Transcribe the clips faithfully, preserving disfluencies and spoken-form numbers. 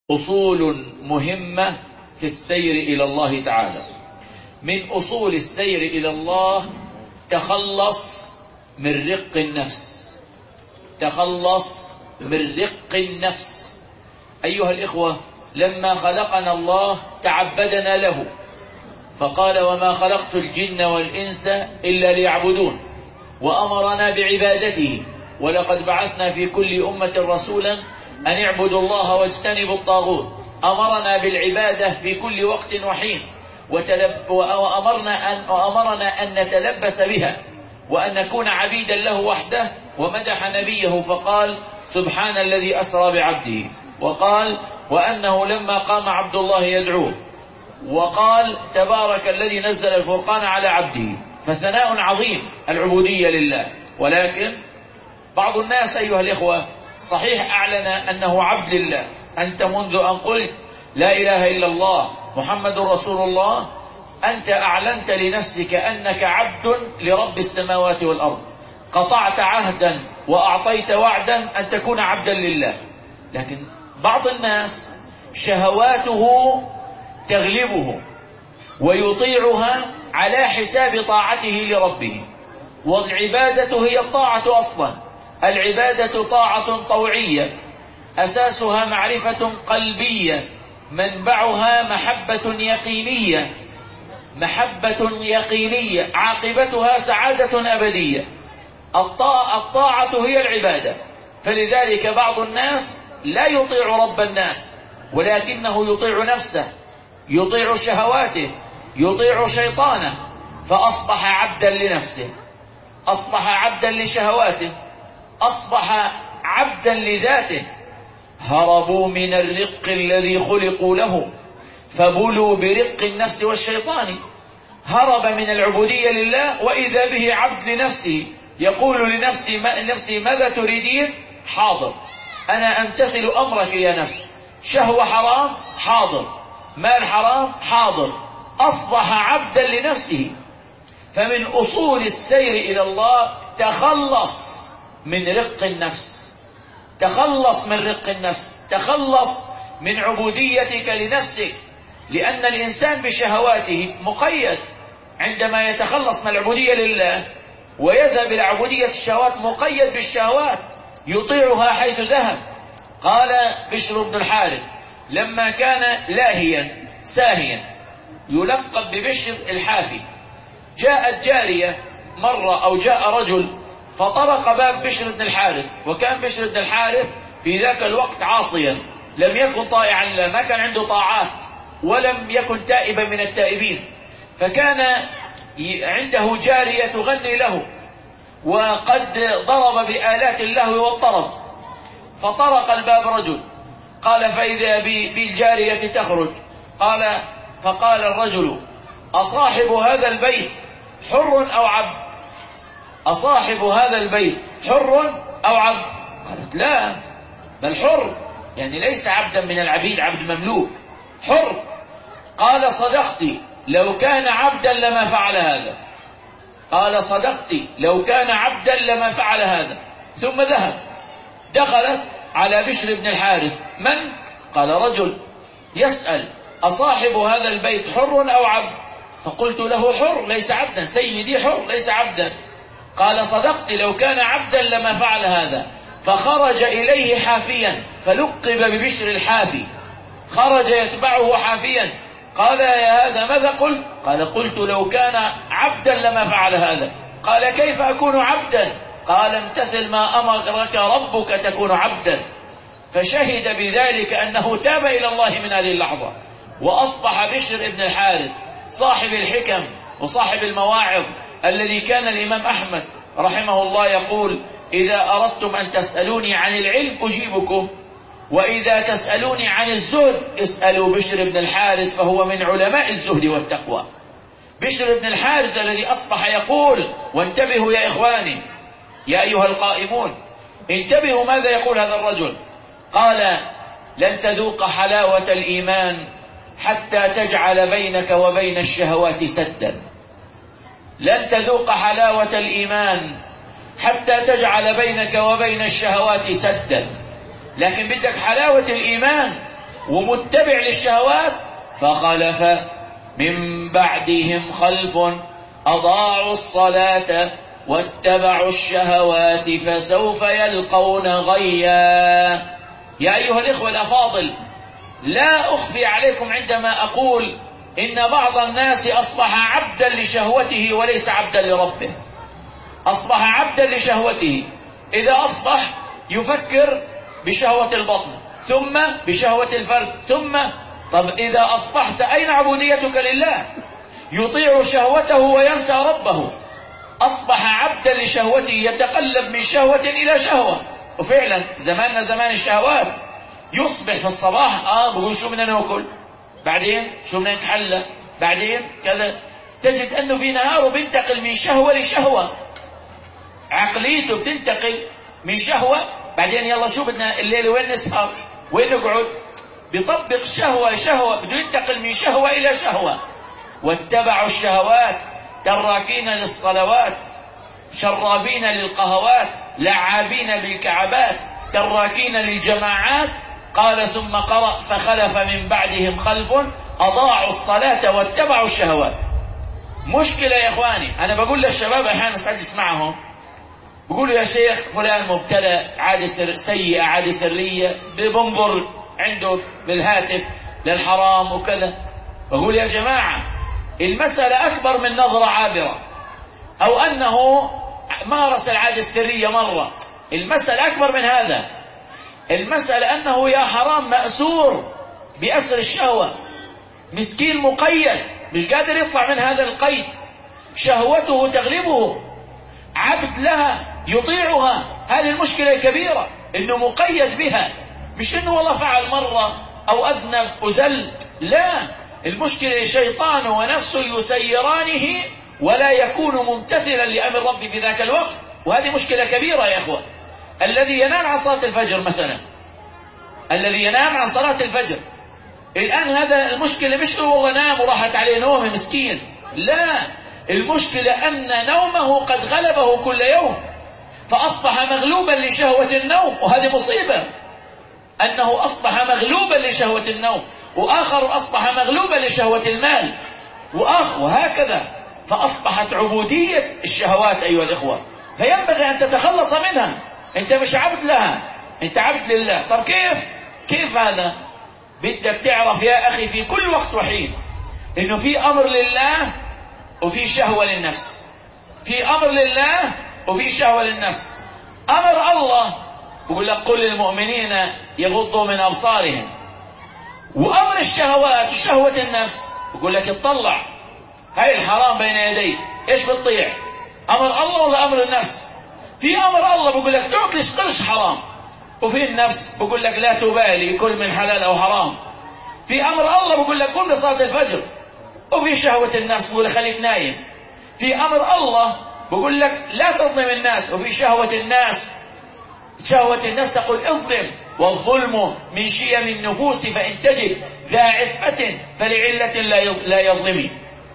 أصول مهمة في السير إلى الله تعالى. من أصول السير إلى الله تخلص من رق النفس. تخلص من رق النفس. أيها الإخوة، لما خلقنا الله تعبدنا له، فقال: وما خلقت الجن والإنس إلا ليعبدون، وأمرنا بعبادته. ولقد بعثنا في كل أمة رسولا أن اعبدوا الله واجتنبوا الطاغوت. أمرنا بالعبادة في كل وقت وحين، وتلب وأمرنا أن, وأمرنا أن نتلبس بها وأن نكون عبيدا له وحده. ومدح نبيه فقال: سبحان الذي أسرى بعبده. وقال: وأنه لما قام عبد الله يدعوه، وقال: تبارك الذي نزل الفرقان على عبده. فثناء عظيم العبودية لله. ولكن بعض الناس أيها الإخوة صحيح أعلن أنه عبد لله. أنت منذ أن قلت لا إله إلا الله محمد رسول الله أنت أعلنت لنفسك أنك عبد لرب السماوات والأرض. قطعت عهدا وأعطيت وعدا أن تكون عبدا لله. لكن بعض الناس شهواته تغلبه ويطيعها على حساب طاعته لربه. والعبادة هي الطاعة أصلا. العبادة طاعة طوعية أساسها معرفة قلبية، منبعها محبة يقينية. محبة يقينية عاقبتها سعادة أبدية. الطاعة هي العبادة. فلذلك بعض الناس لا يطيع رب الناس، ولكنه يطيع نفسه، يطيع شهواته، يطيع شيطانه، فأصبح عبدا لنفسه، أصبح عبدا لشهواته، أصبح عبدا لذاته. هربوا من الرق الذي خلقوا له فبلوا برق النفس والشيطان. هرب من العبودية لله وإذا به عبد لنفسه، يقول لنفسي نفسي ماذا تريدين؟ حاضر، أنا أمتثل أمرك يا نفس. شهوة حرام؟ حاضر. مال حرام؟ حاضر. أصبح عبدا لنفسه. فمن أصول السير إلى الله تخلص من رق النفس. تخلص من رق النفس، تخلص من عبوديتك لنفسك. لأن الإنسان بشهواته مقيد. عندما يتخلص من العبودية لله ويذهب إلى عبودية الشهوات مقيد بالشهوات، يطيعها حيث ذهب. قال بشر بن الحارث لما كان لاهيا ساهيا يلقب ببشر الحافي، جاءت جارية مرة أو جاء رجل فطرق باب بشر بن الحارث. وكان بشر بن الحارث في ذاك الوقت عاصيا، لم يكن طائعا له، ما كان عنده طاعات، ولم يكن تائبا من التائبين. فكان عنده جارية تغني له، وقد ضرب بآلات اللهو والطرب. فطرق الباب رجل، قال فإذا بالجارية تخرج. قال فقال الرجل: أصاحب هذا البيت حر أو عبد؟ أصاحب هذا البيت حر أو عبد؟ قالت لا، بل حر، يعني ليس عبدا من العبيد، عبد مملوك، حر. قال صدقت، لو كان عبدا لما فعل هذا. قال صدقت، لو كان عبدا لما فعل هذا. ثم ذهب. دخلت على بشر بن الحارث: من؟ قال رجل يسأل: أصاحب هذا البيت حر أو عبد؟ فقلت له: حر، ليس عبدا، سيدي حر ليس عبدا. قال صدقت، لو كان عبدا لما فعل هذا. فخرج إليه حافيا، فلقب ببشر الحافي. خرج يتبعه حافيا. قال: يا هذا ماذا قلت؟ قال: قلت لو كان عبدا لما فعل هذا. قال: كيف أكون عبدا؟ قال: امتثل ما أمرك ربك تكون عبدا. فشهد بذلك أنه تاب إلى الله من هذه اللحظة، وأصبح بشر بن الحارث صاحب الحكم وصاحب المواعظ، الذي كان الإمام أحمد رحمه الله يقول: إذا أردتم أن تسألوني عن العلم أجيبكم، وإذا تسألوني عن الزهد اسألوا بشر بن الحارث فهو من علماء الزهد والتقوى. بشر بن الحارث الذي أصبح يقول، وانتبهوا يا إخواني يا أيها القائمون، انتبهوا ماذا يقول هذا الرجل. قال: لن تذوق حلاوة الإيمان حتى تجعل بينك وبين الشهوات سدا. لن تذوق حلاوة الإيمان حتى تجعل بينك وبين الشهوات سدا. لكن بدك حلاوة الإيمان ومتبع للشهوات. فخلف من بعدهم خلف أضاعوا الصلاة واتبعوا الشهوات فسوف يلقون غيا. يا أيها الإخوة الأفاضل، لا أخفي عليكم عندما أقول إن بعض الناس أصبح عبدا لشهوته وليس عبدا لربه. أصبح عبدا لشهوته، إذا أصبح يفكر بشهوة البطن ثم بشهوة الفرد ثم. طب إذا أصبحت أين عبوديتك لله؟ يطيع شهوته وينسى ربه. أصبح عبدا لشهوته، يتقلب من شهوة إلى شهوة. وفعلا زماننا زمان الشهوات. يصبح في الصباح آه بقول شو بدنا ناكل، بعدين شو بدنا نتحلى، بعدين كذا. تجد أنه في نهاره بينتقل من شهوة لشهوة، عقليته بتنتقل من شهوة، بعدين يلا شو بدنا الليلة وين نسهر وين نقعد. بيطبق شهوة شهوة، بده ينتقل من شهوة إلى شهوة. واتبعوا الشهوات تراكين للصلوات شرابين للقهوات لعابين بالكعبات تراكين للجماعات. قال ثم قرأ فخلف من بعدهم خلف أضاعوا الصلاة واتبعوا الشهوات. مشكلة يا إخواني، أنا بقول للشباب أحيانا سأجلس اسمعهم بقولوا يا شيخ فلان مبتلى عادة سيئة عادة سرية بنظر عنده بالهاتف للحرام وكذا. بقول يا جماعة المسألة أكبر من نظرة عابرة أو أنه مارس العادة السرية مرة. المسألة أكبر من هذا. المسألة أنه يا حرام مأسور بأسر الشهوة، مسكين مقيد مش قادر يطلع من هذا القيد، شهوته تغلبه، عبد لها يطيعها. هذه المشكلة الكبيرة، إنه مقيد بها، مش إنه والله فعل مرة أو أذنب وزل، لا، المشكلة شيطان ونفسه يسيرانه ولا يكون ممتثلا لأمر ربي في ذاك الوقت. وهذه مشكلة كبيرة يا إخوة. الذي ينام عن صلاة الفجر مثلا، الذي ينام عن صلاة الفجر الآن، هذا المشكلة مش والله نام وراحت عليه نومه مسكين، لا، المشكلة أن نومه قد غلبه كل يوم فأصبح مغلوبا لشهوة النوم. وهذه مصيبة، أنه أصبح مغلوبا لشهوة النوم، وآخر أصبح مغلوبا لشهوة المال، وآخر وهكذا. فأصبحت عبودية الشهوات أيها الإخوة، فينبغي أن تتخلص منها. أنت مش عبد لها، أنت عبد لله. طب كيف كيف هذا؟ بدك تعرف يا أخي في كل وقت وحين إنه في أمر لله وفي شهوة للنفس، في أمر لله وفي شهوة للنفس. أمر الله يقول لك قل للمؤمنين يغضوا من أبصارهم، وأمر الشهوات شهوة النفس يقول لك اطلع هاي الحرام بين يديك، ايش بتطيع؟ أمر الله ولا أمر النفس؟ في أمر الله بيقول لك تعطيش قرش حرام، وفي النفس بيقول لك لا تبالي كل من حلال أو حرام. في أمر الله بيقول لك قم لصلاة الفجر، وفي شهوة النفس بيقول لك خليك نايم. في أمر الله بيقول لك لا تظلم الناس، وفي شهوة الناس شهوة الناس تقول اظلم، والظلم من شيم النفوس فإن تجد ذا عفة فلعلة لا يظلمي.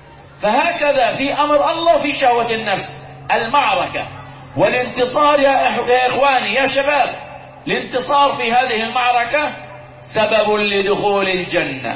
فهكذا في أمر الله في شهوة النفس. المعركة والانتصار يا إخواني يا شباب، الانتصار في هذه المعركة سبب لدخول الجنة.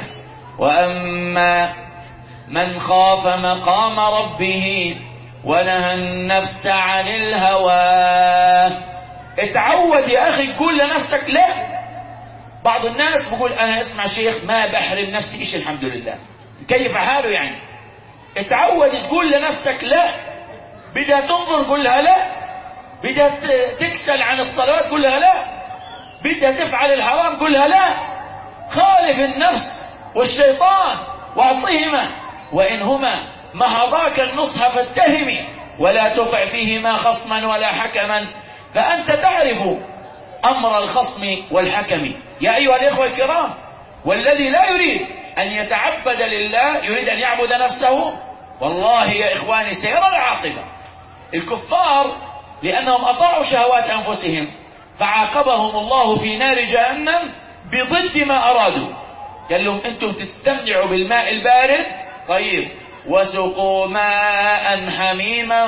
وأما من خاف مقام ربه ونهى النفس عن الهوى. اتعود يا أخي تقول لنفسك لا. بعض الناس بقول أنا اسمع شيخ ما بحرم نفسي إيش الحمد لله، كيف حاله يعني. اتعود تقول لنفسك لا. بدها تنظر قل لها لا، بدها تكسل عن الصلوات قل لها لا، بدها تفعل الحرام قل لها لا. خالف النفس والشيطان وعصيهما، وإنهما محضاك النصح فاتهمي ولا تطع فيهما خصما ولا حكما، فأنت تعرف أمر الخصم والحكم. يا أيها الإخوة الكرام، والذي لا يريد أن يتعبد لله يريد أن يعبد نفسه، والله يا إخواني سيرى العاقبة. الكفار لأنهم أطاعوا شهوات أنفسهم فعاقبهم الله في نار جهنم بضد ما أرادوا. قال لهم أنتم تستمتعوا بالماء البارد، طيب وسقوا ماء حميما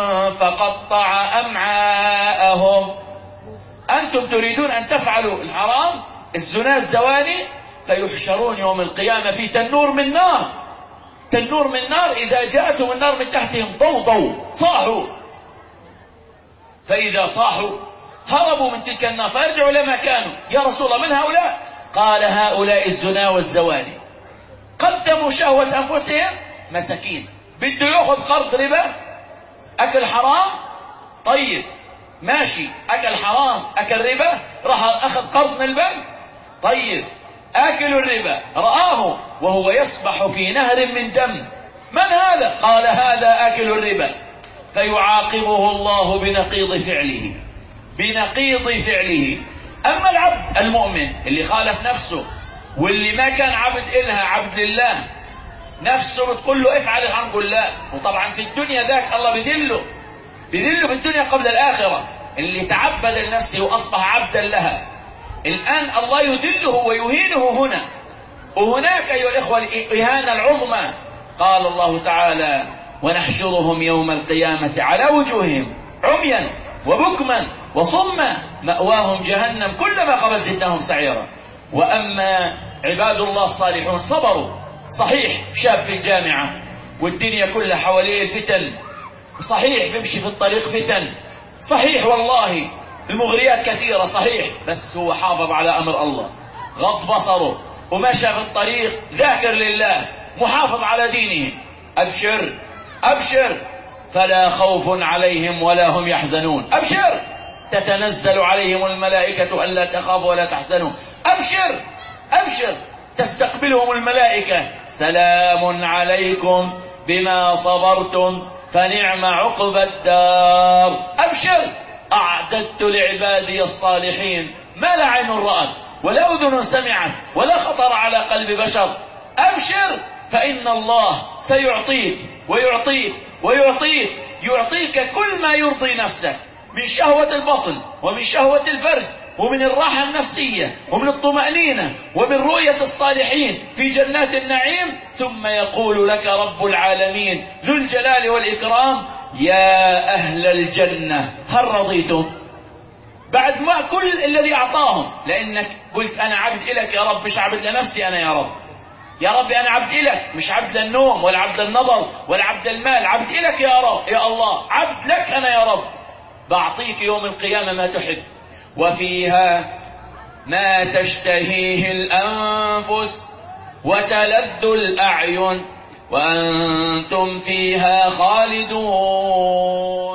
فقطع أمعاءهم. أنتم تريدون أن تفعلوا الحرام الزنا الزواني، فيحشرون يوم القيامة في تنور من نار، تنور من نار، إذا جاءتهم النار من تحتهم ضوضوا صاحوا، فإذا صاحوا هربوا من تلك النار فيرجعوا لما كانوا. يا رسول الله من هؤلاء؟ قال هؤلاء الزنا والزواني، قدموا شهوة أنفسهم، مساكين، بده يأخذ قرض ربا، أكل حرام، طيب ماشي، أكل حرام أكل ربا، راح أخذ قرض من البنك، طيب آكل الربا رآه وهو يسبح في نهر من دم، من هذا؟ قال هذا آكل الربا، فيعاقبه الله بنقيض فعله، بنقيض فعله. أما العبد المؤمن اللي خالف نفسه واللي ما كان عبد إلها، عبد لله، نفسه بتقول له افعل الحمد لله، وطبعا في الدنيا ذاك الله بذله، بذله في الدنيا قبل الآخرة، اللي تعبد لنفسه وأصبح عبدا لها، الآن الله يذله ويهينه هنا وهناك. أيها الإخوة الإهانة العظمى، قال الله تعالى ونحشرهم يوم القيامة على وجوههم عميا وبكما وصما مأواهم جهنم كلما خبت زدناهم سعيرا. وأما عباد الله الصالحون صبروا، صحيح شاب في الجامعة والدنيا كلها حواليه الفتن، صحيح بيمشي في الطريق فتن، صحيح والله المغريات كثيرة، صحيح، بس هو حافظ على أمر الله، غض بصره ومشى في الطريق ذاكر لله، محافظ على دينه، أبشر أبشر فلا خوف عليهم ولا هم يحزنون، أبشر تتنزل عليهم الملائكة ألا تخافوا ولا تحزنوا، أبشر أبشر تستقبلهم الملائكة سلام عليكم بما صبرتم فنعم عقبى الدار، أبشر أعددت لعبادي الصالحين ما لا عين رأت ولا أذن سمعت ولا خطر على قلب بشر، أبشر فإن الله سيعطيك ويعطيك ويعطيك، يعطيك كل ما يرضي نفسك من شهوة البطن ومن شهوة الفرج ومن الراحة النفسية ومن الطمأنينة ومن رؤية الصالحين في جنات النعيم. ثم يقول لك رب العالمين ذو الجلال والإكرام يا أهل الجنة هل رضيتم؟ بعد ما كل الذي أعطاهم، لأنك قلت أنا عبد إلك يا رب، مش عبد لنفسي أنا يا رب، يا ربي أنا عبد إلك، مش عبد للنوم ولا عبد للنظر ولا عبد المال، عبد إلك يا رب، يا الله عبد لك أنا يا رب، بعطيك يوم القيامة ما تحب، وفيها ما تشتهيه الأنفس وتلذ الأعين وأنتم فيها خالدون.